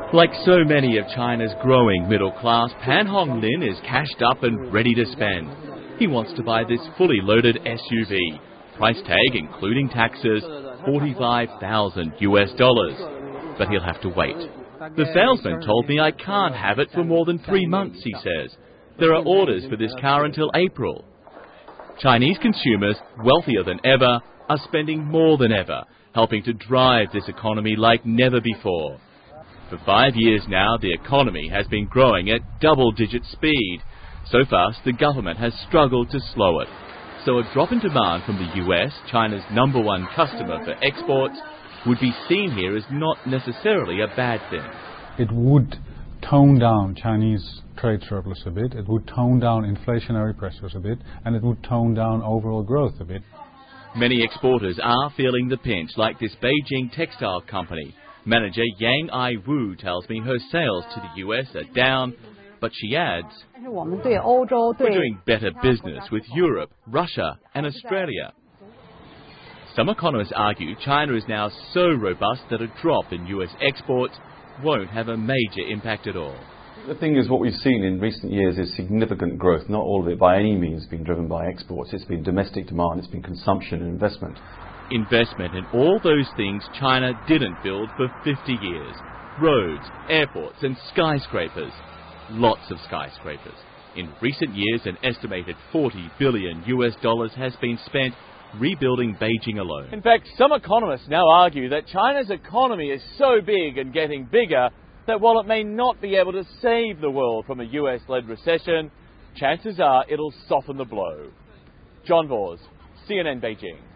Like so many of China's growing middle class, Pan Honglin is cashed up and ready to spend. He wants to buy this fully loaded SUV. Price tag, including taxes, $45,000. But he'll have to wait. The salesman told me I can't have it for more than 3 months, he says. There are orders for this car until April. Chinese consumers, wealthier than ever, are spending more than ever, helping to drive this economy like never before. For 5 years now, the economy has been growing at double-digit speed. So fast, the government has struggled to slow it. So a drop in demand from the US, China's #1 customer for exports, would be seen here as not necessarily a bad thing. It would tone down Chinese trade surplus a bit, it would tone down inflationary pressures a bit, and it would tone down overall growth a bit. Many exporters are feeling the pinch, like this Beijing textile company. Manager Yang Ai-Wu tells me her sales to the US are down, but she adds, "We're doing better business with Europe, Russia and Australia." Some economists argue China is now so robust that a drop in US exports won't have a major impact at all. The thing is, what we've seen in recent years is significant growth. Not all of it by any means been driven by exports. It's been domestic demand, it's been consumption and investment. Investment in all those things China didn't build for 50 years. Roads, airports and skyscrapers. Lots of skyscrapers. In recent years, an estimated $40 billion has been spent rebuilding Beijing alone. In fact, some economists now argue that China's economy is so big and getting bigger that while it may not be able to save the world from a US-led recession, chances are it'll soften the blow. John Vors, CNN Beijing.